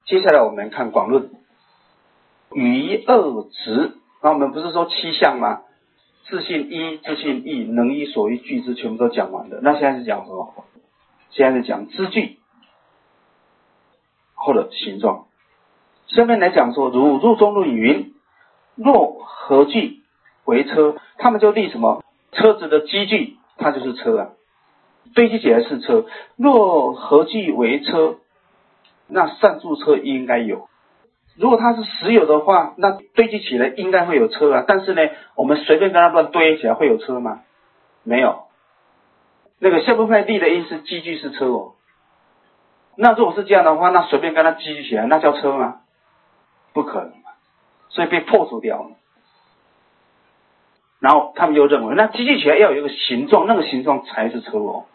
接下来我们看广论，于二执，那我们不是说七项吗？自信一、自信义、能依所依具之，全部都讲完了。那现在是讲什么？现在是讲支具或者形状。下面来讲说，如入中论云：若合具为车，他们就立什么？车子的机具，它就是车啊，堆积起来是车。若合具为车，那善住车应该有。如果它是实有的话，那堆积起来应该会有车啊。但是呢，我们随便跟它乱堆起来会有车吗？没有。那个下部派立的因是机具是车哦。那如果是这样的话，那随便跟它积聚起来，那叫车吗？不可能嘛，所以被破除掉了。然后他们就认为，那积聚起来要有一个形状，那个形状才是车哦。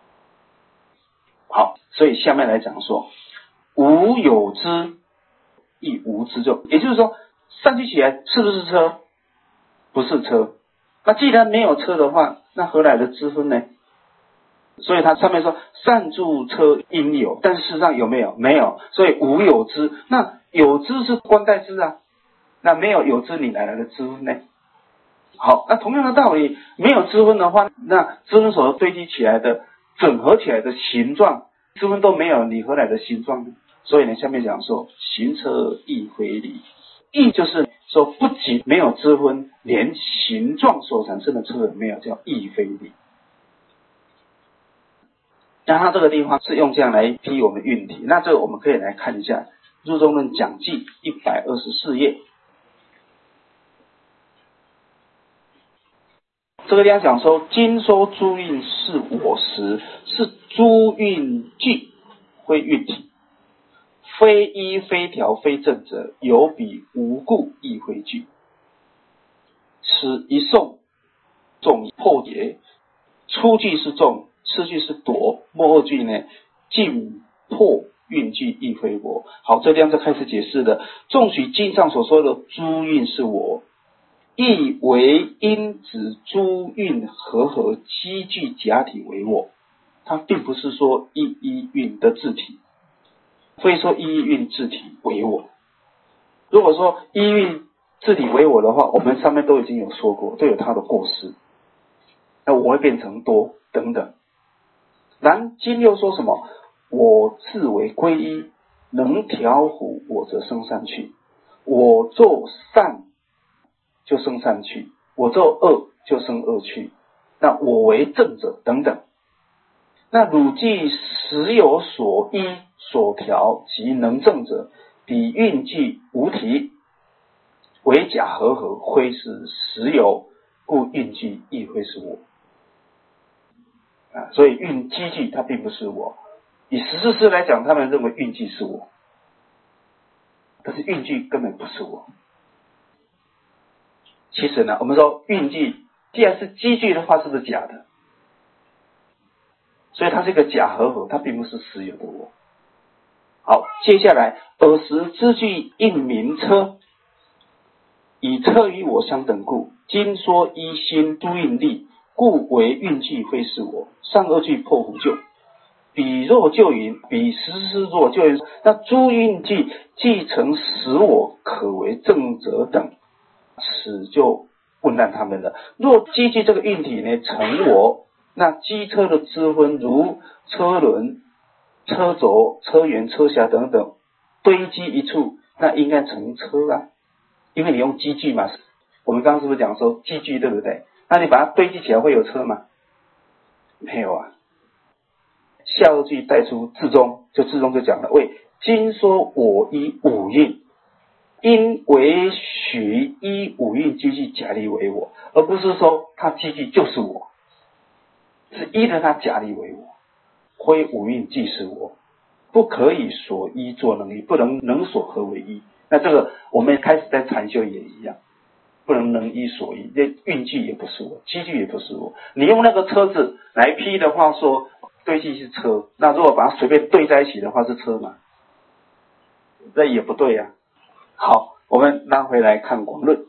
好，所以下面来讲说，无有之亦无之就，也就是说，散聚起来是不是车？不是车。那既然没有车的话，那何来的之分呢？所以它上面说善住车应有，但是事实上有没有？没有，所以无有之。那有之是观待之啊，那没有有之，你哪来的之分呢？好，那同样的道理，没有之分的话，那之分所堆积起来的、整合起来的形状，之分都没有，你何来的形状呢？所以呢，下面讲说行车亦非理，亦就是说不仅没有之分，连形状所产生的车也没有，叫亦非理。那他这个地方是用这样来批我们运体，那这个我们可以来看一下入中论讲记124页。这个地方讲说，今说诸运是我时，是诸运具非运体，非一非条非正者，有彼无故亦非具。此一颂众破解，初句是众，次句是夺，末二句呢尽破运具亦非我。好，这地方就开始解释了，纵取经上所说的诸运是我，亦为因指诸运合积聚假体为我，它并不是说一运的自体，非说一运自体为我。如果说一运自体为我的话，我们上面都已经有说过，都有它的过失，那我会变成多等等。然今又说什么？我自为归一，能调伏我则生善趣，我做善就生善趣，我做恶就生恶趣，那我为正者等等。那汝既实有所依所调及能正者，彼运具无体，为假合，非是实有，故运具亦非是我。所以运机具它并不是我，以十四师来讲，他们认为运具是我，但是运具根本不是我。其实呢，我们说运具既然是机具的话，是不是假的？所以它是一个假合，它并不是实有的我。好，接下来尔时之具应名车，以车与我相等故，今说一心诸运力，故为运具非是我。上二句破胡旧，彼若就云，彼实若就云，那诸运具既成使我可为正者等，此就问难他们了。若机具这个运体呢成我，那机车的支分如车轮、车轴、车辕、车匣等等堆积一处，那应该成车啊，因为你用机具嘛。我们刚刚是不是讲说机具对不对？那你把它堆积起来会有车吗？没有啊。下二句带出至中，就至中就讲了，为今说我依五运，因为许依五运机具假立为我，而不是说它机具就是我，是依着它假立为我，非五运即是我，不可以所依作能依，不能能所合为一。那这个我们开始在禅修也一样，不能依所依，这运具也不是我，机具也不是我。你用那个车子来批的话，说堆积是车，那如果把它随便堆在一起的话，是车吗？这也不对啊。好，我们拉回来看广论，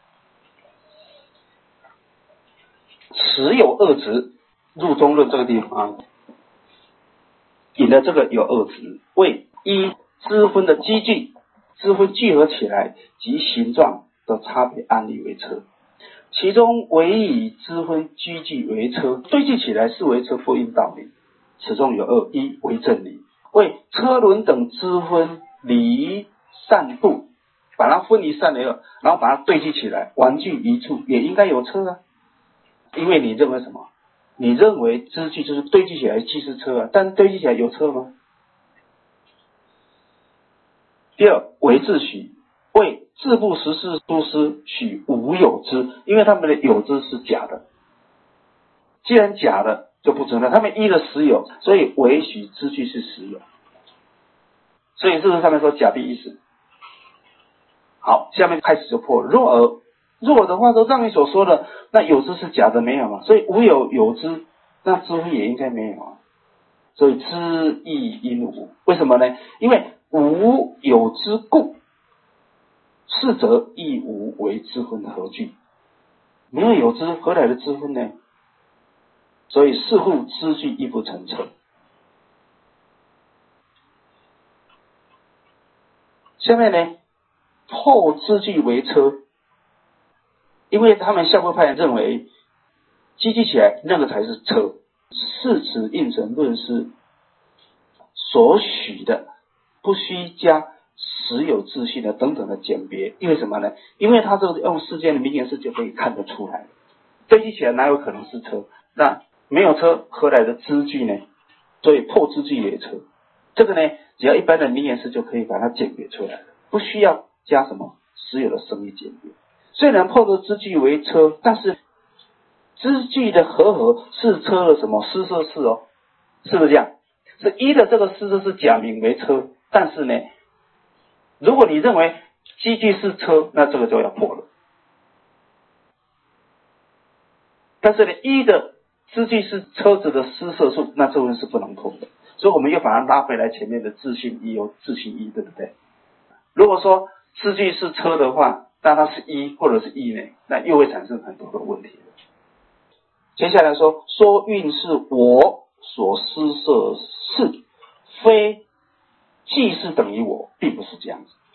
持有二执，入中论这个地方引的这个有二执，为一支分的积聚，支分聚合起来及形状的差别案例为车。其中唯以支分积聚为车，对聚起来是为车不应道理。此中有二：一为正理，为车轮等支分离散度，把它分离散了，然后把它对聚起来，玩具一处也应该有车啊。因为你认为什么？你认为支聚就是对聚起来即是车啊，但对聚起来有车吗？第二为自许，为自不实事诸师许无有之，因为他们的有之是假的，既然假的就不存在，他们依了实有，所以唯许支聚是实有。所以是不是上面说假必一实？好，下面开始就破了。若的话，都让你所说的那有之是假的，没有嘛？所以无有有之，那知乎也应该没有啊。所以知亦因无，为什么呢？因为无有之故，是则亦无为之分何据？没有有之，何来的之分呢？所以是乎知据亦不成车。下面呢，破知据为车，因为他们校部派认为积聚起来那个才是车，是此应成论是所许的，不需加实有自信的等等的简别。因为什么呢？因为他这个用世间的名言式就可以看得出来，堆积起来哪有可能是车？那没有车，何来的知据呢？所以破知据为车。这个呢，只要一般的名言式就可以把它简别出来了，不需要加什么实有的生理简别。虽然破的知据为车，但是知据的合是车的什么施设式哦？是不是这样？是一的这个施设是假名为车，但是呢，如果你认为积聚是车，那这个就要破了。但是呢，一的知据是车子的施设数，那这个是不能破的。所以我们又把它拉回来前面的自信一有自信一，对不对？如果说知据是车的话，那它是一或者是一呢，那又会产生很多的问题了。接下来说运是我所施设是，非即是等于我，并不是这样子。